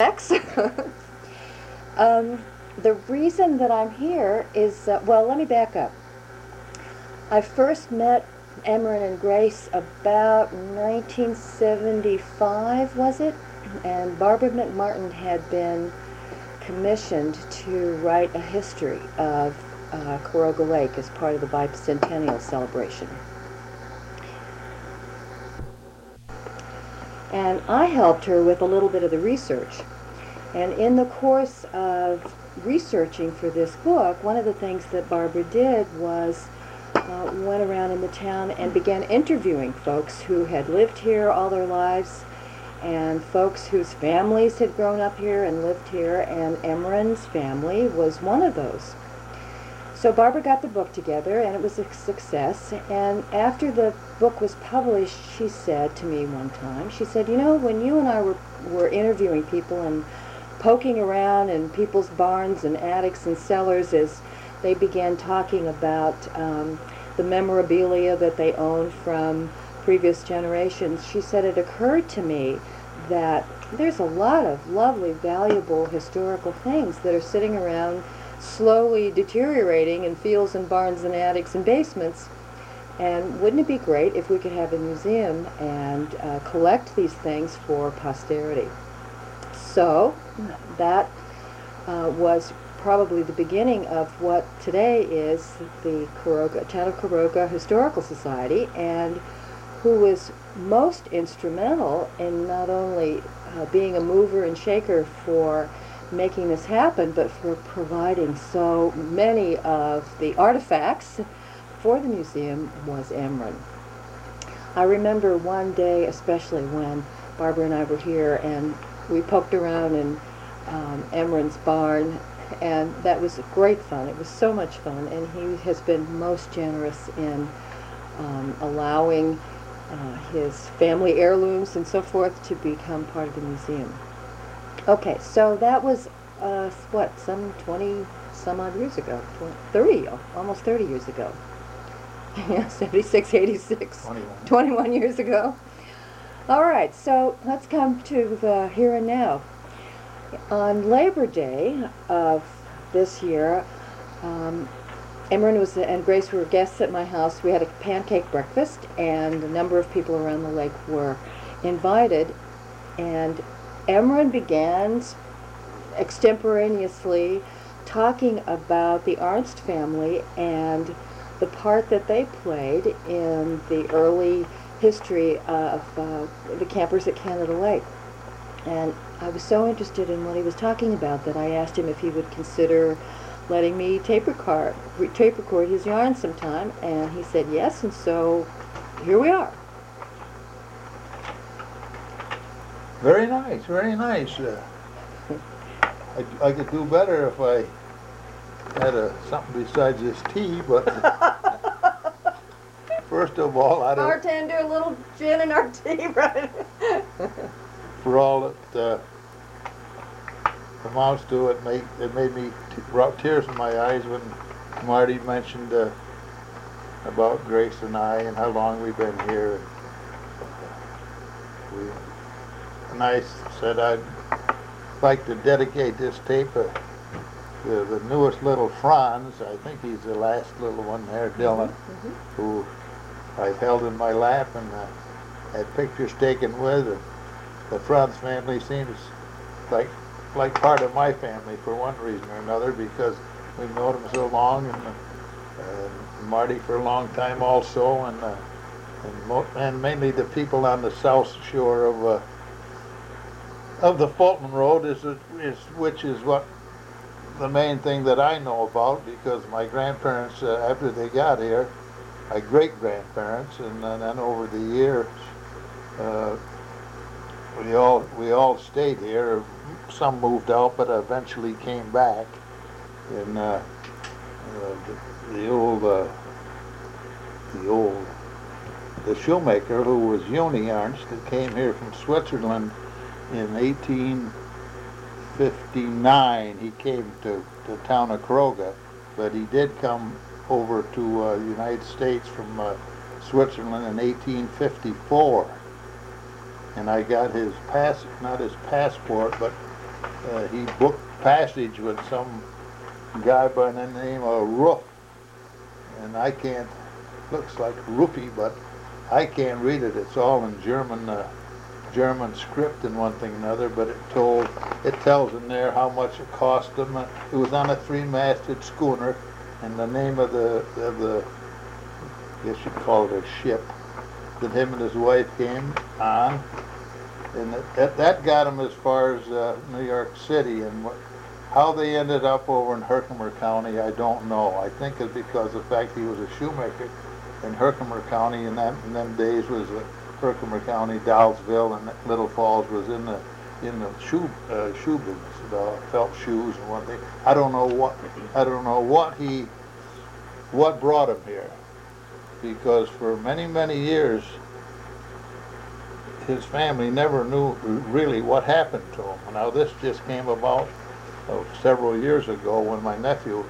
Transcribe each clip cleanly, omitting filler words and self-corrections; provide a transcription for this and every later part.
The reason that I'm here is, well, let me back up. I first met Emron and Grace about 1975, was it? And Barbara McMartin had been commissioned to write a history of Caroga Lake as part of the bicentennial celebration. And I helped her with a little bit of the research. And in the course of researching for this book, one of the things that Barbara did was went around in the town and began interviewing folks who had lived here all their lives and folks whose families had grown up here and lived here, and Emron's family was one of those. So Barbara got the book together, and it was a success. And after the book was published, she said to me one time, she said, you know, when you and I were interviewing people and poking around in people's barns and attics and cellars as they began talking about the memorabilia that they owned from previous generations, she said it occurred to me that there's a lot of lovely, valuable historical things that are sitting around slowly deteriorating in fields and barns and attics and basements. And wouldn't it be great if we could have a museum and collect these things for posterity? So that was probably the beginning of what today is the Town of Caroga Historical Society, and who was most instrumental in not only being a mover and shaker for making this happen, but for providing so many of the artifacts for the museum was Emron. I remember one day especially when Barbara and I were here and we poked around in Emron's barn, and that was great fun. It was so much fun, and he has been most generous in allowing his family heirlooms and so forth to become part of the museum. Okay, so that was what, some 20 some odd years ago, 30, almost 30 years ago. Yeah, 76, 86, 21 years ago. All right, so let's come to the here and now. On Labor Day of this year, Emron and Grace were guests at my house. We had a pancake breakfast, and a number of people around the lake were invited. And Emron began extemporaneously talking about the Arnst family and the part that they played in the early history of the campers at Canada Lake. And I was so interested in what he was talking about that I asked him if he would consider letting me tape record his yarn sometime, and he said yes, and so here we are. Very nice, very nice. I could do better if I had something besides this tea, but first of all, I don't... Bartender, a little gin in our tea, right? For all that amounts to it, it made me brought tears in my eyes when Marty mentioned about Grace and I and how long we've been here. And I said I'd like to dedicate this tape to the newest little Franz. I think he's the last little one there, Dylan, who I've held in my lap and had pictures taken with. And the Franz family seems like part of my family for one reason or another, because we've known him so long, and Marty for a long time also, and mainly the people on the south shore of the Fulton Road which is what the main thing that I know about, because my grandparents, after they got here, my great-grandparents, and then over the years, we all stayed here. Some moved out, but eventually came back. And the shoemaker who was Uni Arnst, that came here from Switzerland in 1859. He came to the town of Caroga, but he did come over to the United States from Switzerland in 1854. And I got his not his passport, but he booked passage with some guy by the name of Roof, and I can't, looks like Rupi, but I can't read it. It's all in German script and one thing and another, but it tells in there how much it cost them. It was on a 3-masted schooner, and the name of the I guess you'd call it a ship, that him and his wife came on, and that got him as far as New York City, and how they ended up over in Herkimer County, I don't know. I think it's because of the fact he was a shoemaker, and Herkimer County in them days was Herkimer County, Dowsville, and Little Falls was in the shoe business, the felt shoes and one thing. I don't know what brought him here, because for many years his family never knew really what happened to him. Now this just came about several years ago when my nephew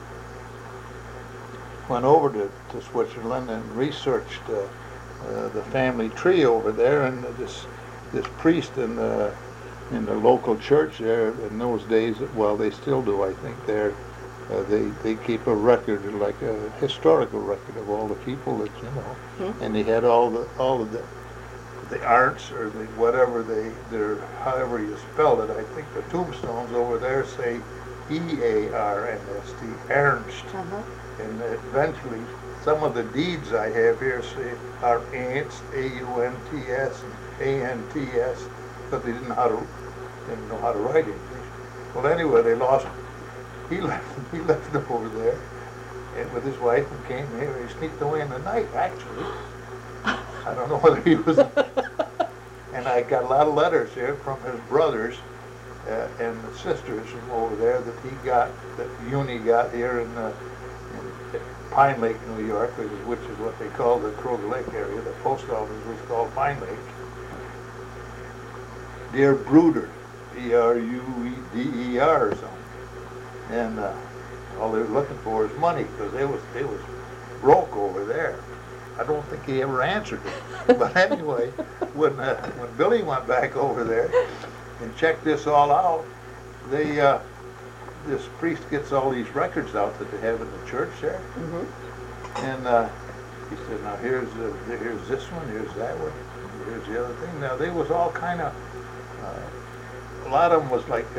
went over to Switzerland and researched the family tree over there, and this priest in the local church there in those days, well, they still do, I think, there they keep a record, like a historical record of all the people that and they had all of the arts, or the whatever they're however you spell it. I think the tombstones over there say E-A-R-N-S-T, Ernst. And eventually, some of the deeds I have here say are Ernst, A-U-N-T-S, and A-N-T-S, but they didn't know how to write English. Well, anyway, they lost. He left them over there, and with his wife, and came here. He sneaked away in the night, actually. I don't know whether he was. And I got a lot of letters here from his brothers and the sisters from over there that Uni got here in Pine Lake, New York, which is what they call the Kroger Lake area. The post office was called Pine Lake. Dear Bruder, B-R-U-D-E-R or something. And all they were looking for is money, because they was broke over there. I don't think he ever answered it. But anyway, when Billy went back over there and checked this all out, this priest gets all these records out that they have in the church there, and he said, "Now here's this one, here's that one, here's the other thing." Now they was all kind of, a lot of them was like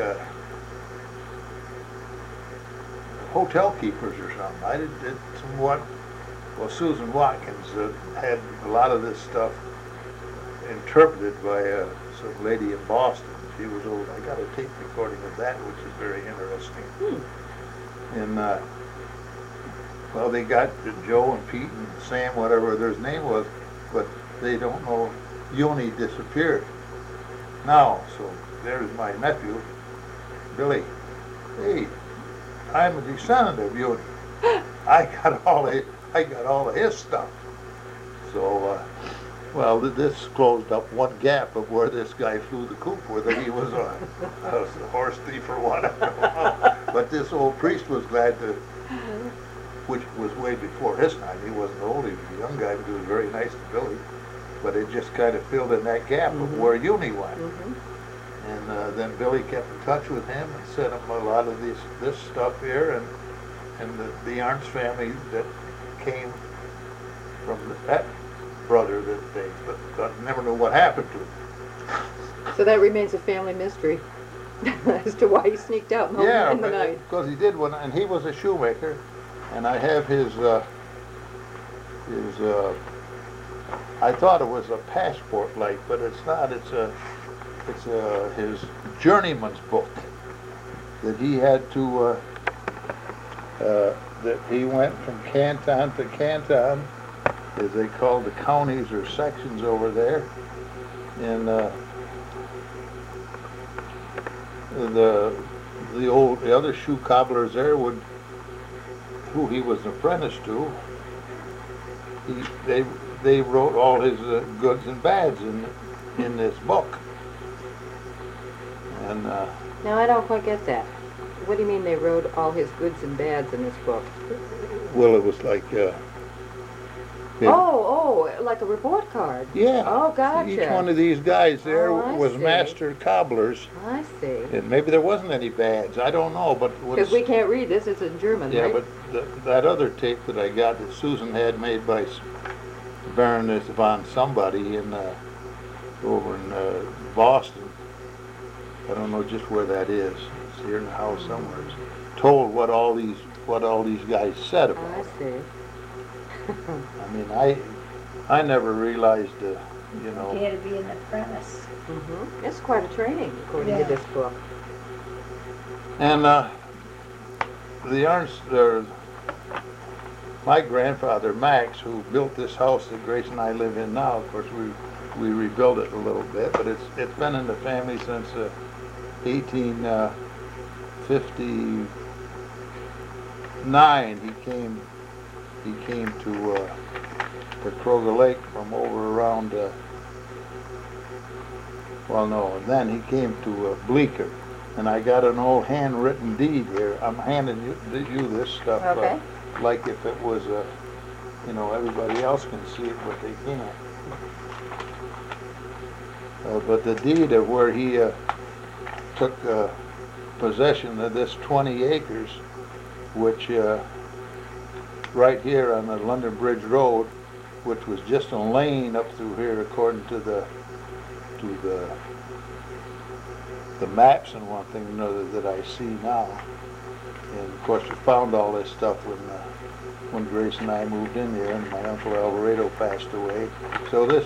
hotel keepers or something. I did somewhat. Well, Susan Watkins had a lot of this stuff interpreted by some lady in Boston. She was old. I got a tape recording of that, which is very interesting. And well, they got Joe and Pete and Sam, whatever their name was, but they don't know Uni disappeared. Now, so there's my nephew, Billy. Hey, I'm a descendant of Uni. I got all of his stuff. So, well, this closed up one gap of where this guy flew the coop, whether he was a horse thief or whatever. But this old priest was glad to, which was way before his time. He wasn't old, he was a young guy, but he was very nice to Billy. But it just kind of filled in that gap of where Uni went. And then Billy kept in touch with him and sent him a lot of this stuff here, and the Arntz family that came from that brother that they never knew what happened to him. So that remains a family mystery as to why he sneaked out in the night. Because he did one, and he was a shoemaker, and I have his I thought it was a passport like, but it's not. It's his journeyman's book that he had to that he went from canton to canton, as they call the counties or sections over there, and the other shoe cobblers there who he was an apprentice to, they wrote all his goods and bads in this book. And now I don't quite get that. What do you mean they wrote all his goods and bads in this book? Well, it was like like a report card. Yeah. Oh, gotcha. Each one of these guys there Oh, I was see. master cobblers. I see. And maybe there wasn't any badge. I don't know, but Because we can't read this. It's in German, yeah, right? but that other tape that I got that Susan had made by Baroness von somebody in over in Boston. I don't know just where that is. It's here in the house somewhere. It's told what all these guys said about I it. see. I mean, I never realized, you know. You had to be an apprentice. Mm-hmm. It's quite a training, according Yeah. to this book. And the Ernst, my grandfather Max, who built this house that Grace and I live in now. Of course, we rebuilt it a little bit, but it's been in the family since 1859. He came to Kroger Lake from over around. Well, no, and then he came to Bleecker. And I got an old handwritten deed here. I'm handing you this stuff, Okay. like if it was you know, everybody else can see it, but they can't. But the deed of where he took possession of this 20 acres, which right here on the London Bridge Road, which was just a lane up through here, according to the maps and one thing or another that I see now. And of course, we found all this stuff when Grace and I moved in here, and my uncle Alvarado passed away. So this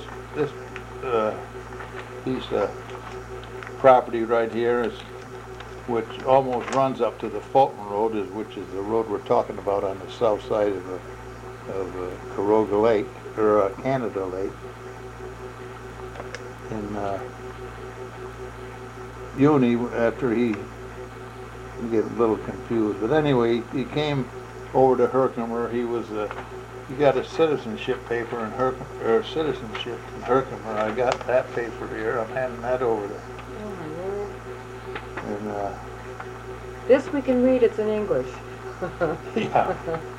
piece of property right here is, which almost runs up to the Fulton Road, which is the road we're talking about on the south side of Caroga Lake, or Canada Lake. And Uni, after he get a little confused, but anyway, he came over to Herkimer. He got a citizenship paper in citizenship in Herkimer. I got that paper here. I'm handing that over to. Oh, my word. And This we can read. It's in English. yeah.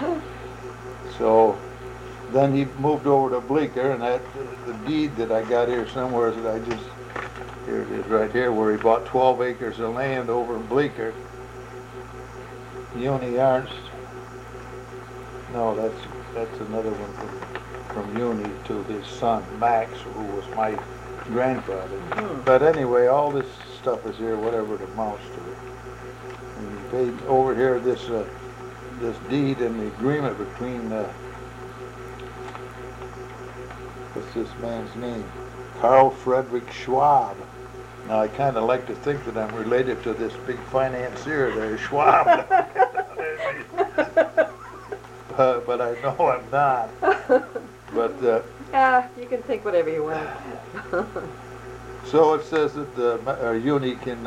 So then he moved over to Bleecker, and the deed that I got here somewhere that I just. Here it is right here, where he bought 12 acres of land over in Bleecker. Uni Ernst. No, that's another one from Uni to his son Max, who was my grandfather. Mm-hmm. But anyway, all this stuff is here, whatever it amounts to. And he paid over here this deed and the agreement between what's this man's name? Carl Friedrich Schwab. Now, I kind of like to think that I'm related to this big financier there, Schwab. But I know I'm not. But Yeah, you can think whatever you want. so it says that Uni can.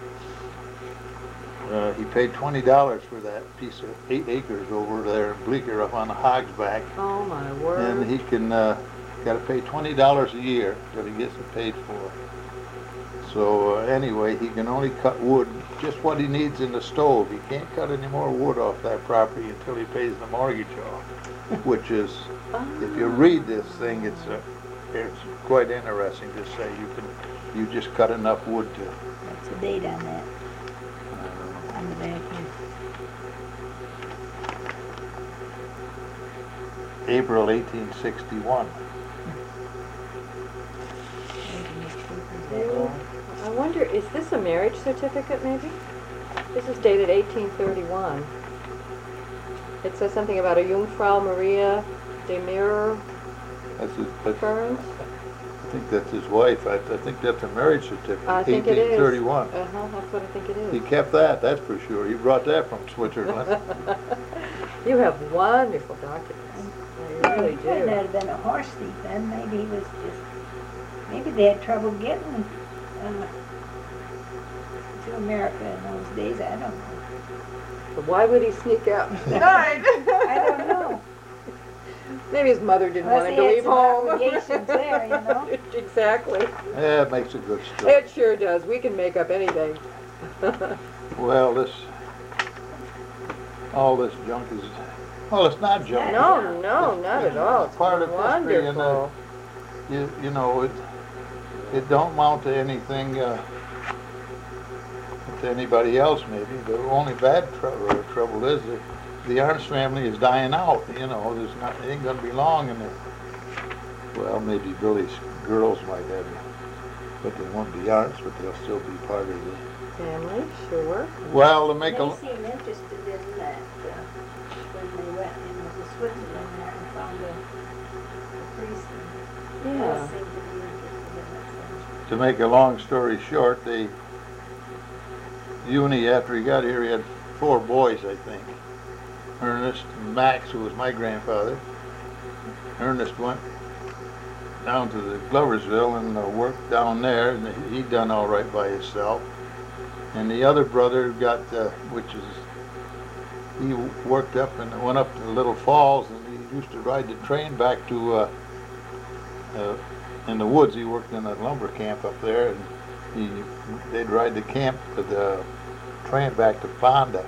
He paid $20 for that piece of 8 acres over there in Bleecker up on the Hogsback. Oh, my word. And he can got to pay $20 a year that he gets it paid for. So anyway, he can only cut wood, just what he needs in the stove. He can't cut any more wood off that property until he pays the mortgage off, which is, if you read this thing, it's quite interesting to say. You just cut enough wood to. What's the date on that? On the back here. April 1861. I wonder, is this a marriage certificate, maybe? This is dated 1831. It says something about a Jungfrau Maria de Mirror That's Ferns. I think that's his wife. I think that's a marriage certificate. I think it is. 1831. Uh-huh, that's what I think it He is. kept that, that's for sure. He brought that from Switzerland. You have wonderful documents. You really He couldn't do. have been a horse thief then. Maybe he was just, maybe they had trouble getting to America in those days. I don't know. But why would he sneak out tonight? I don't know. Maybe his mother didn't want Unless him to he had leave some home. obligations there, you know. Exactly. Yeah, it makes a good story. It sure does. We can make up anything. Well, all this junk is Well, it's not junk. No, no, not at all. It's Part of history, and wonderful. you know, it don't amount to anything to anybody else maybe. The only bad trouble is that the Ernst family is dying out. You know, it ain't gonna be long, and well, maybe Billy's girls might have it, but they won't be Ernst, but they'll still be part of the Family, sure. Well, to make They a seem interested in that when they went into Switzerland there and found a priest. And Yeah. they seemed to be interested in that. to make a long story short, Uni, after he got here, he had 4 boys, I think. Ernest and Max, who was my grandfather. Ernest went down to the Gloversville and worked down there, and he done all right by himself. And the other brother got, he worked up and went up to the Little Falls, and he used to ride the train back to, in the woods. He worked in a lumber camp up there, and they'd ride the train back to Fonda,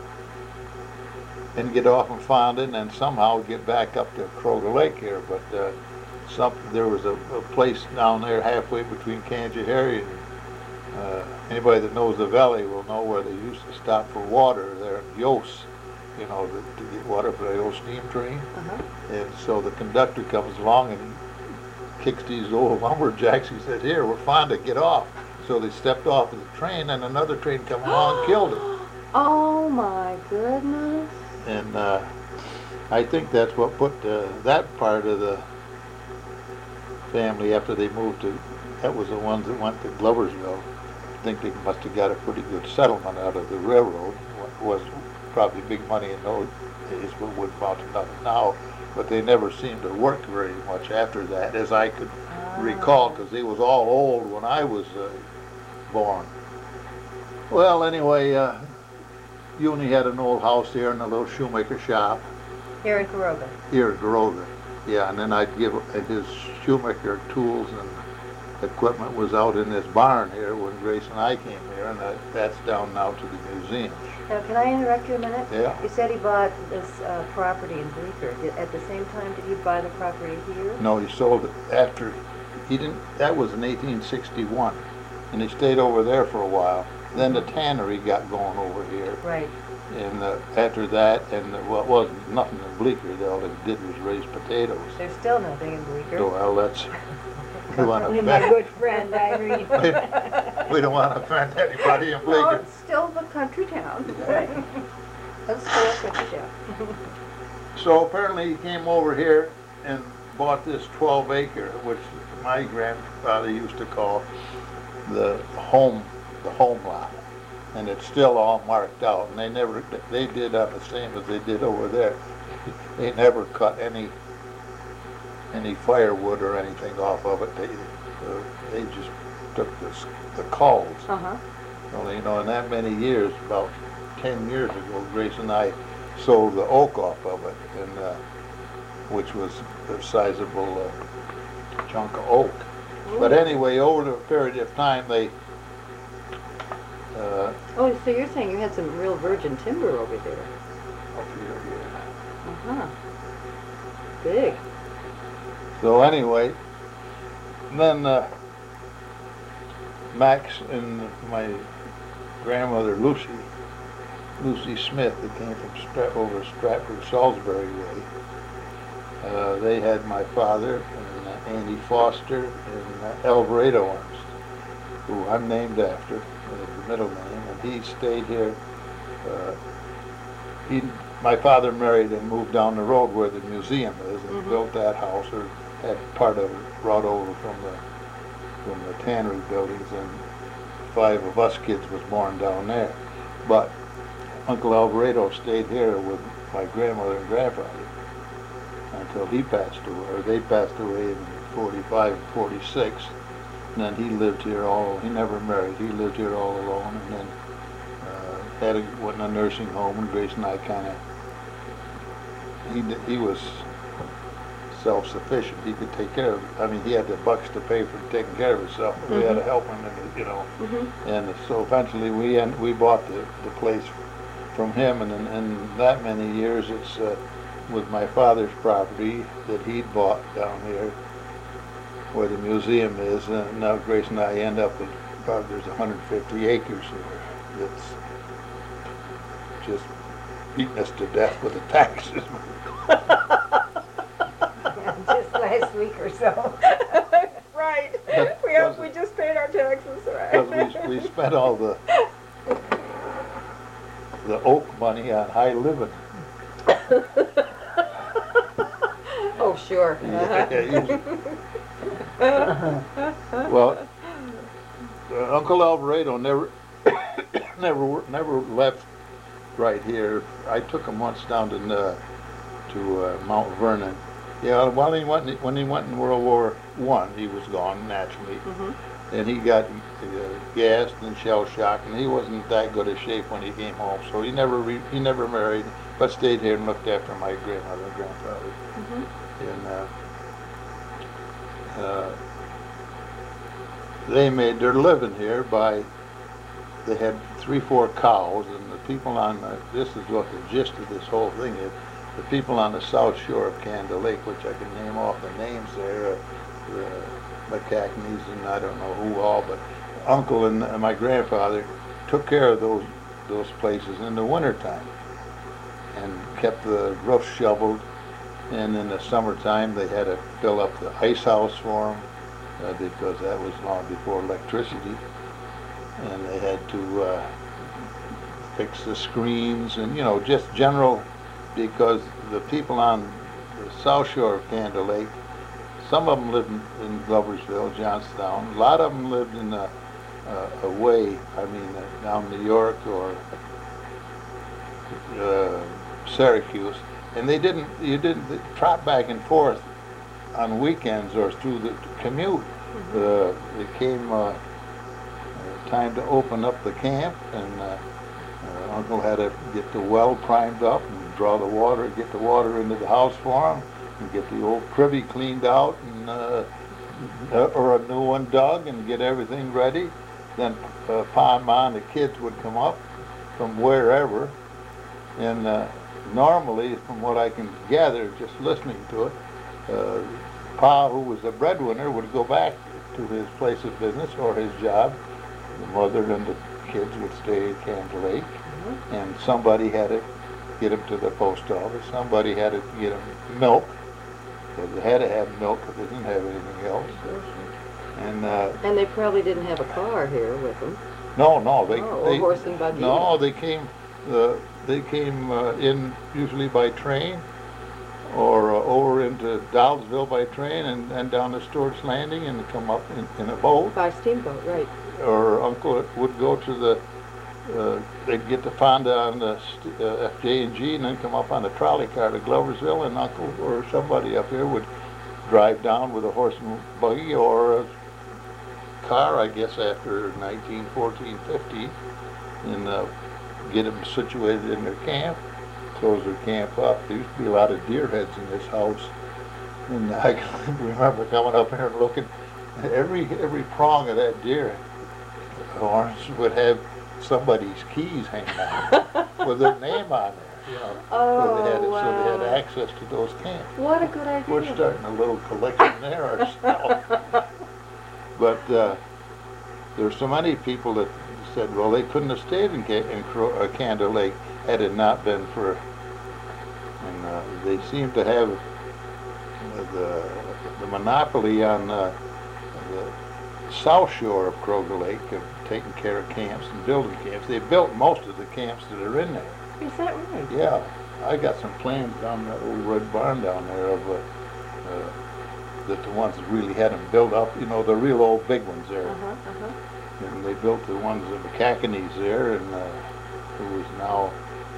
and get off in Fonda, and then somehow get back up to Kroger Lake here. But there was a place down there halfway between Canajoharie and anybody that knows the valley will know where they used to stop for water there at Yost, you know, to get water for the old steam train. And so the conductor comes along and kicks these old lumberjacks. He said, "Here, we're fine to get off." So they stepped off of the train, and another train come along and killed them. Oh my goodness. And I think that's what put that part of the family, after they moved to, that was the ones that went to Gloversville. I think they must have got a pretty good settlement out of the railroad. Was probably big money in those days, but would amount to nothing now. But they never seemed to work very much after that, as I could recall, because they was all old when I was born. Well, anyway, Uni had an old house here in a little shoemaker shop Here in Caroga. here in Garoga. Yeah, and then I'd give his shoemaker tools and equipment was out in this barn here when Grace and I came here, and that's down now to the museum. Now, can I interrupt you a minute? Yeah. You said he bought this property in Bleecker. At the same time, did he buy the property here? No, he sold it after, he didn't, that was in 1861, and he stayed over there for a while. Then the tannery got going over here. Right. And after that, and well, it wasn't nothing in Bleecker. All they did was raise potatoes. There's still nothing in Bleecker. So, well, that's, we want Only to my offend, good friend Irene. we don't want to offend anybody in Well, Bleecker. it's still the country town. Right. It's still a country town. So apparently he came over here and bought this 12-acre, which my grandfather used to call the home lot. And it's still all marked out, and they did on the same as they did over there. They never cut any firewood or anything off of it. They just took the culls. Well, you know, in that many years, about 10 years ago, Grace and I sold the oak off of it, and which was a sizable chunk of oak. But anyway, over the period of time, they Oh, so you're saying you had some real virgin timber over there? up here, yeah. Big. So anyway, then Max and my grandmother Lucy Smith, that came from over Stratford, Salisbury way. They had my father and Andy Foster and Alvarado Ernst, who I'm named after, the middle name, and he stayed here. My father married and moved down the road where the museum is, and built that house, or had part of it brought over from the tannery buildings, and 5 of us kids was born down there. But Uncle Alvarado stayed here with my grandmother and grandfather until he passed away, or they passed away in 45 and 46. And then he lived here he never married, he lived here all alone, and then went in a nursing home, and Grace and I he was self-sufficient. He could take care of, I mean, he had the bucks to pay for taking care of himself, but we had to help him, and, you know. And so eventually we bought the place from him, and in that many years, it's was my father's property that he'd bought down here where the museum is, and now Grace and I end up with probably there's 150 acres here. That's just beating us to death with the taxes. Just last week or so. Right. Because We just paid our taxes, right? Because we spent all the oak money on high living. Oh, sure. Well, Uncle Alvarado never left right here. I took him once down to Mount Vernon. Yeah, while when he went in World War I, he was gone naturally, and he got gassed and shell shocked, and he wasn't that good a shape when he came home. So he never married, but stayed here and looked after my grandmother and grandfather. And they made their living here by, they had 3-4 cows, and the people on this is what the gist of this whole thing is. The people on the south shore of Candle Lake, which I can name off the names there, the McCackneys and I don't know who all, but Uncle and my grandfather took care of those places in the wintertime and kept the roofs shoveled. And in the summertime, they had to fill up the ice house for them because that was long before electricity. And they had to fix the screens and, you know, just general, because the people on the south shore of Candle Lake, some of them lived in Gloversville, Johnstown. A lot of them lived in away, down New York or Syracuse. And you didn't trot back and forth on weekends or through the commute. It came time to open up the camp, and Uncle had to get the well primed up and draw the water, get the water into the house for him, and get the old privy cleaned out, and or a new one dug, and get everything ready. Then Pa and Ma and the kids would come up from wherever, and normally, from what I can gather, just listening to it, Pa, who was the breadwinner, would go back to his place of business or his job. The mother and the kids would stay at Candle Lake, and somebody had to get them to the post office. Somebody had to get them milk, because they had to have milk if they didn't have anything else. And they probably didn't have a car here with them. No, or horse and buggy. No, they came in usually by train, or over into Dowdesville by train, and down to Stewart's Landing, and come up in a boat. By steamboat, right. Or Uncle would go to they'd get to Fonda on the FJ&G, and then come up on a trolley car to Gloversville, and Uncle or somebody up here would drive down with a horse and buggy or a car, I guess, after 1914, 50, and get them situated in their camp, close their camp up. There used to be a lot of deer heads in this house, and I can remember coming up here and looking. Every prong of that deer horns would have somebody's keys hanging out with their name on there, you know. Oh, so they had access to those camps. What a good idea. We're starting a little collection there ourselves. But there's so many people that said, well, they couldn't have stayed in Candle Lake had it not been for, and they seem to have the monopoly on the south shore of Kroger Lake of taking care of camps and building camps. They built most of the camps that are in there. Is that right? Yeah, I got some plans on the old red barn down there of that the ones that really had them built up, you know, the real old big ones there. And they built the ones of the McCackneys there, and who was now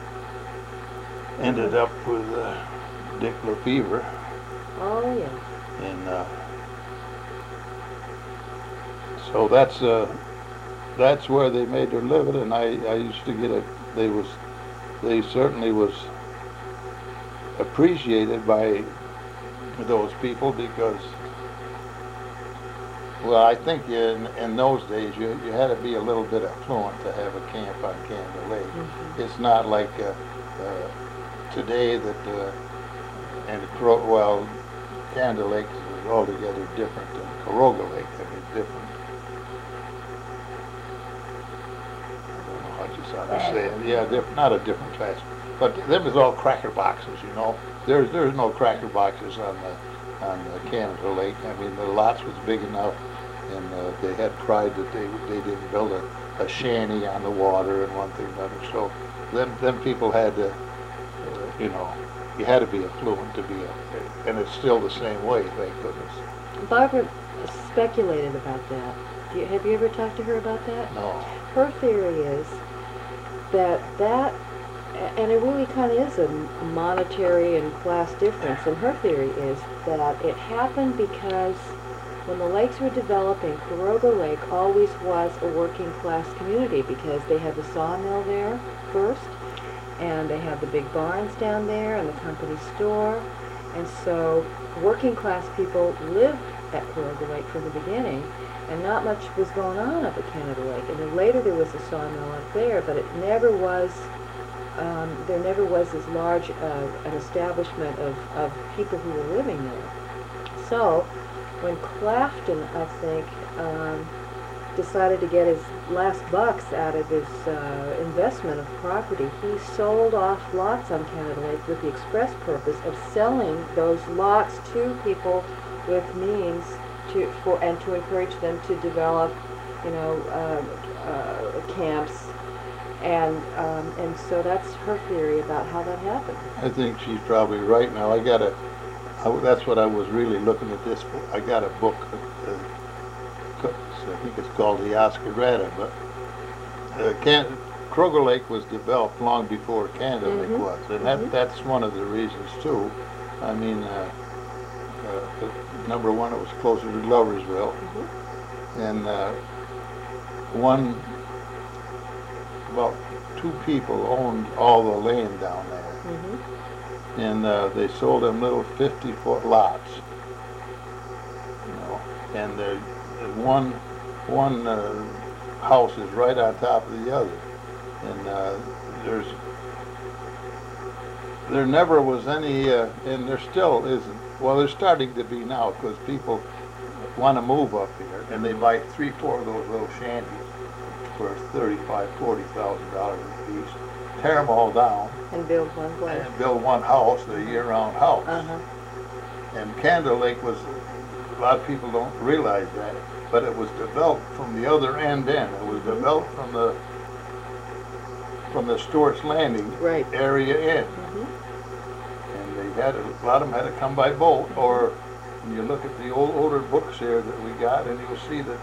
ended up with Dick Lefevre. Oh, yeah. And so that's where they made their living, and I used to get they certainly was appreciated by those people, because, well, I think in those days you had to be a little bit affluent to have a camp on Candle Lake. It's not like today that And well, Canada Lake is altogether different than Caroga Lake. I mean, different. I don't know how you sort of say it. Yeah, not a different class. But them is all cracker boxes, you know. There's no cracker boxes on the Canada Lake. I mean, the lots was big enough, and they had pride that they didn't build a shanty on the water and one thing and another. So them people had to, you know, you had to be affluent to be up there, and it's still the same way, thank goodness. Barbara speculated about that. Have you ever talked to her about that? No. Her theory is that, and it really kind of is a monetary and class difference, and her theory is that it happened because when the lakes were developing, Caroga Lake always was a working class community because they had the sawmill there first, and they had the big barns down there and the company store, and so working class people lived at Caroga Lake from the beginning, and not much was going on up at Canada Lake. And then later there was a sawmill up there, but it never was, there never was as large an establishment of people who were living there. So when Clafton, I think, decided to get his last bucks out of his investment of property, he sold off lots on Canada Lake with the express purpose of selling those lots to people with means to encourage them to develop, you know, camps, and so that's her theory about how that happened. I think she's probably right. Now that's what I was really looking at this book. I got a book, I think it's called the Oscaretta, but Caroga Lake was developed long before Canada Lake was, and that's one of the reasons too. I mean, number one, it was closer to Gloversville, and about two people owned all the land down there, and they sold them little 50-foot lots, you know, and one house is right on top of the other, and there never was any, and there still isn't. Well, there's starting to be now because people want to move up here, and they buy 3-4 of those little shanties for $35,000-$40,000 a piece, tear them all down, and build one place, and build one house, a year-round house. And Canada Lake was, a lot of people don't realize that, but it was developed from the other end in. It was developed from the Stewart's Landing area in. And they had a lot of them had to come by boat, or when you look at the older books here that we got, and you'll see that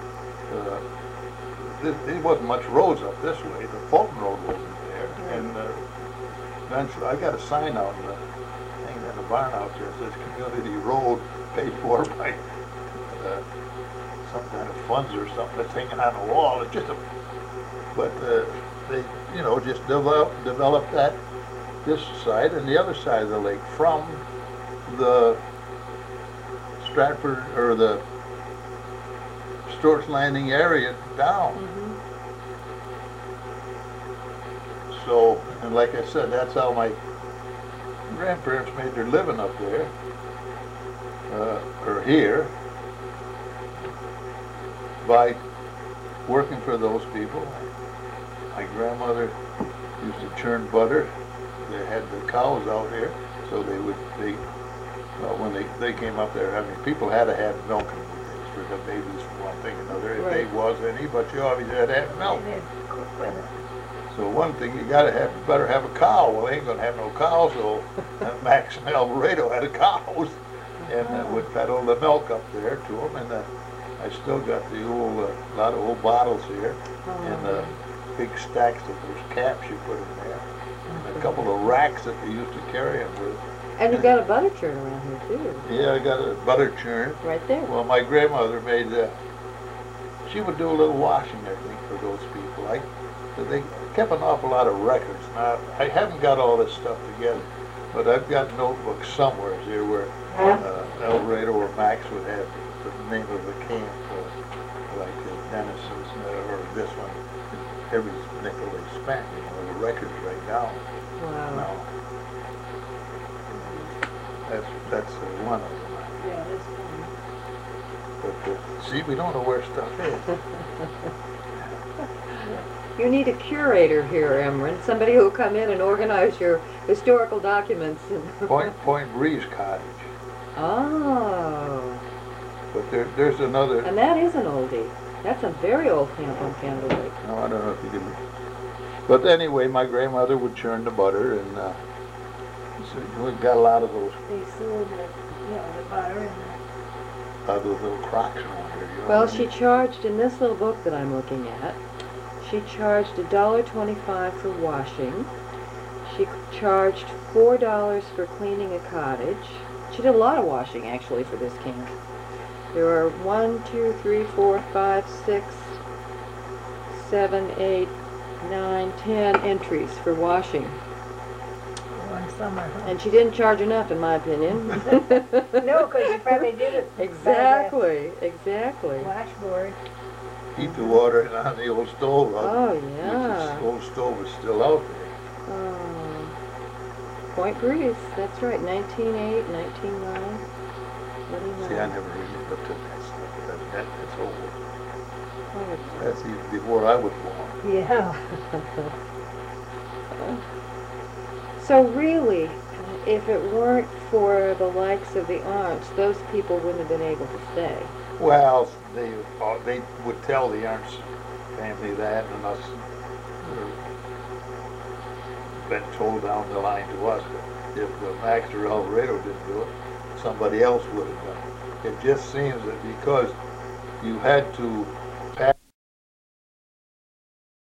there wasn't much roads up this way. The Fulton Road wasn't there, and eventually I got a sign out in the thing in the barn out there that says Community Road paid for by some kind of funds or something that's hanging on the wall. It's just but they, you know, just developed that this side and the other side of the lake from the Stratford or the Stewart's Landing area down. So, and like I said, that's how my grandparents made their living up there, or here, by working for those people. My grandmother used to churn butter. They had the cows out here, so when they came up there, I mean, people had to have milk and things for the babies for one thing or another. If there was any, but you always had to have milk. So one thing, you better have a cow. Well, they ain't gonna have no cows, so Max and Alvarado had cows, and would peddle the milk up there to them. And I still got the old, lot of old bottles here, and big stacks of those caps you put in there, and a couple of racks that they used to carry them with. And you've got a butter churn around here too. Yeah, I got a butter churn. Right there. Well, my grandmother made, she would do a little washing, I think, for those people. They kept an awful lot of records. Now, I haven't got all this stuff together, but I've got notebooks somewhere here where Alvarado or Max would have the name of the camp, like Denison's, or this one, every nickel they spent, you know, the records right now. Wow. Now, That's one of them. Yeah, that's fine. But see, we don't know where stuff is. You need a curator here, Emran. Somebody who'll come in and organize your historical documents. Point Breeze Cottage. Oh. But there's another. And that is an oldie. That's a very old camp on Candle Lake. No, I don't know if you can. But anyway, my grandmother would churn the butter, and so we got a lot of those, They sold the butter and those little crocks around here. You know Well, what I she mean? charged, in this little book that I'm looking at, she charged $1.25 for washing. She charged $4 for cleaning a cottage. She did a lot of washing, actually, for this camp. There are 1, 2, 3, 4, 5, 6, 7, 8, 9, 10 entries for washing. one summer. And she didn't charge enough, in my opinion. No, because you probably did it. Exactly, By exactly. the washboard. Heat the water in on the old stove. Oh, Which yeah. the old stove is still out there. Oh. Point Breeze, that's right, 1908, 1909. What do you know? See, I never really looked at that stuff. That's old. Oh, it's- That's even before I was born. Yeah. So really, if it weren't for the likes of the aunts, those people wouldn't have been able to stay. Well, they would tell the Ernst family that, and us been told down the line to us that if Max or Alvarado didn't do it, somebody else would have done it. It just seems that because you had to